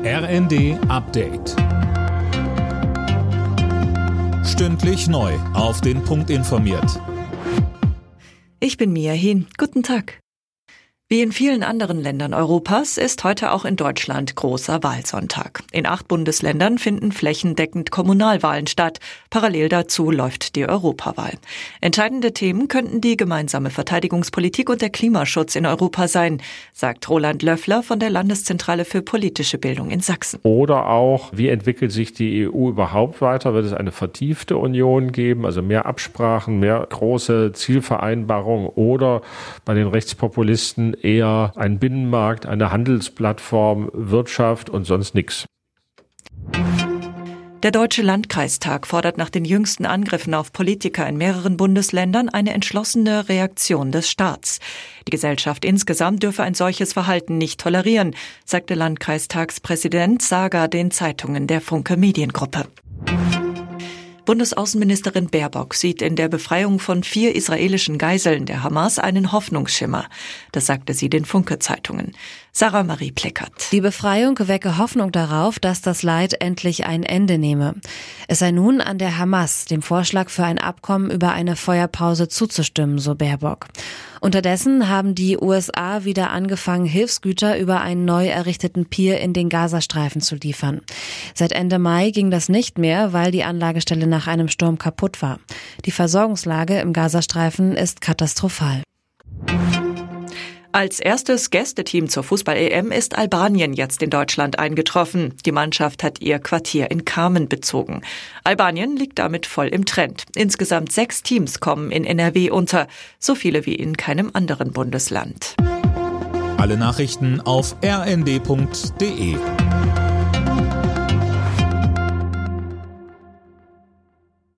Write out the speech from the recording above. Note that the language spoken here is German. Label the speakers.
Speaker 1: RND Update. Stündlich neu auf den Punkt informiert.
Speaker 2: Ich bin Mia Hehn. Guten Tag. Wie in vielen anderen Ländern Europas ist heute auch in Deutschland großer Wahlsonntag. In 8 Bundesländern finden flächendeckend Kommunalwahlen statt. Parallel dazu läuft die Europawahl. Entscheidende Themen könnten die gemeinsame Verteidigungspolitik und der Klimaschutz in Europa sein, sagt Roland Löffler von der Landeszentrale für politische Bildung in Sachsen.
Speaker 3: Oder auch, wie entwickelt sich die EU überhaupt weiter? Wird es eine vertiefte Union geben, also mehr Absprachen, mehr große Zielvereinbarungen oder bei den Rechtspopulisten eher ein Binnenmarkt, eine Handelsplattform, Wirtschaft und sonst nichts.
Speaker 2: Der Deutsche Landkreistag fordert nach den jüngsten Angriffen auf Politiker in mehreren Bundesländern eine entschlossene Reaktion des Staats. Die Gesellschaft insgesamt dürfe ein solches Verhalten nicht tolerieren, sagte Landkreistagspräsident Sager den Zeitungen der Funke Mediengruppe. Bundesaußenministerin Baerbock sieht in der Befreiung von 4 israelischen Geiseln der Hamas einen Hoffnungsschimmer. Das sagte sie den Funke-Zeitungen. Sarah Marie Pleckert.
Speaker 4: Die Befreiung wecke Hoffnung darauf, dass das Leid endlich ein Ende nehme. Es sei nun an der Hamas, dem Vorschlag für ein Abkommen über eine Feuerpause zuzustimmen, so Baerbock. Unterdessen haben die USA wieder angefangen, Hilfsgüter über einen neu errichteten Pier in den Gazastreifen zu liefern. Seit Ende Mai ging das nicht mehr, weil die Anlagestelle nach einem Sturm kaputt war. Die Versorgungslage im Gazastreifen ist katastrophal.
Speaker 2: Als erstes Gästeteam zur Fußball-EM ist Albanien jetzt in Deutschland eingetroffen. Die Mannschaft hat ihr Quartier in Kamen bezogen. Albanien liegt damit voll im Trend. Insgesamt 6 Teams kommen in NRW unter, so viele wie in keinem anderen Bundesland.
Speaker 1: Alle Nachrichten auf rnd.de.